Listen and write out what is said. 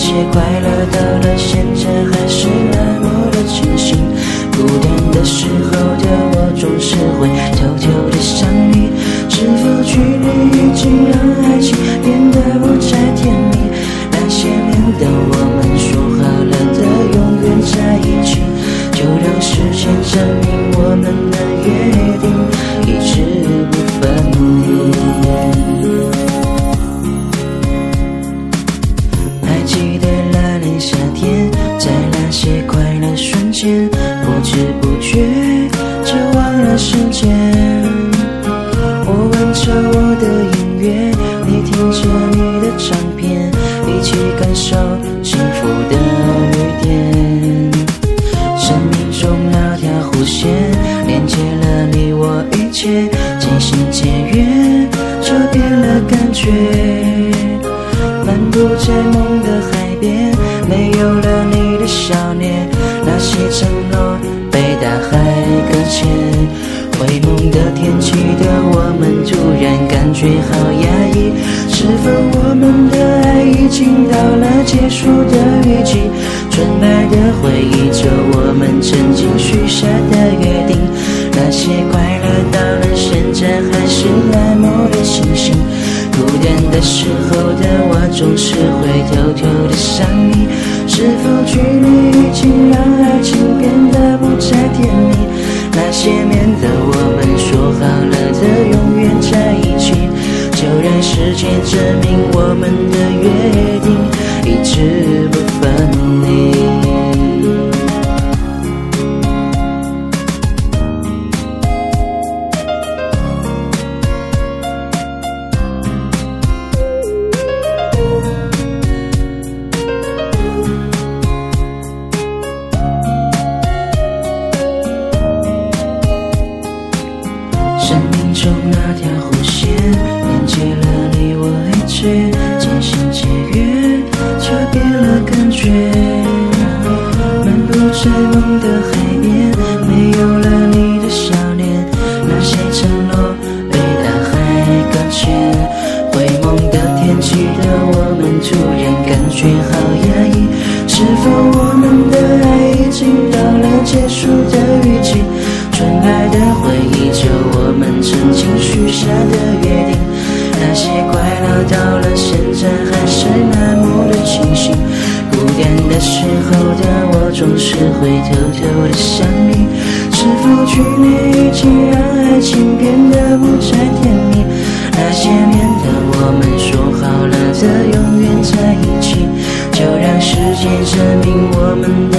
些快乐到了现在还是那么的清醒。孤单的时候的我总是会偷偷的想你，是否距离已经让爱情变得不再甜蜜？那些年的我们说好了的永远在一起，就让时间证明我们的约定一直不分离。还记得那年夏天，在那些快乐瞬间，不知不觉就忘了时间。我闻着我的音乐，你听着你的唱片，一起感受幸福的雨点。生命中那条弧线连接了你我一切，渐行渐远就变了感觉。漫步在梦的海边，没有了你的笑脸，那些承诺被大海搁浅。回梦的天气的我们突然感觉好压抑，是否我们的爱已经到了结束的雨季？纯白的回忆着我们曾经许下的约定，那些快乐到了现在还是那么的清醒。孤单的时候的我总是会偷偷的想你，是否距离已经让爱情变得不再甜蜜？那些年的我们说好了的永远在一起，就让时间证明我们的约定一直不分离。生命中那条弧线连接了你我一切，渐行渐远就变了感觉。漫步在梦的海边，没有了你的笑脸，那些承诺被大海搁浅。回梦的天气的我们突然感觉好压抑，是否我们的爱已经到了结束的雨季？纯白的回忆着我们曾经许下的约定，那些快乐到了现在还是那么的清醒。孤单的时候的我总是会偷偷的想你，是否距离已经让爱情变得不再甜蜜？那些年的我们说好了的永远在一起，就让时间证明我们的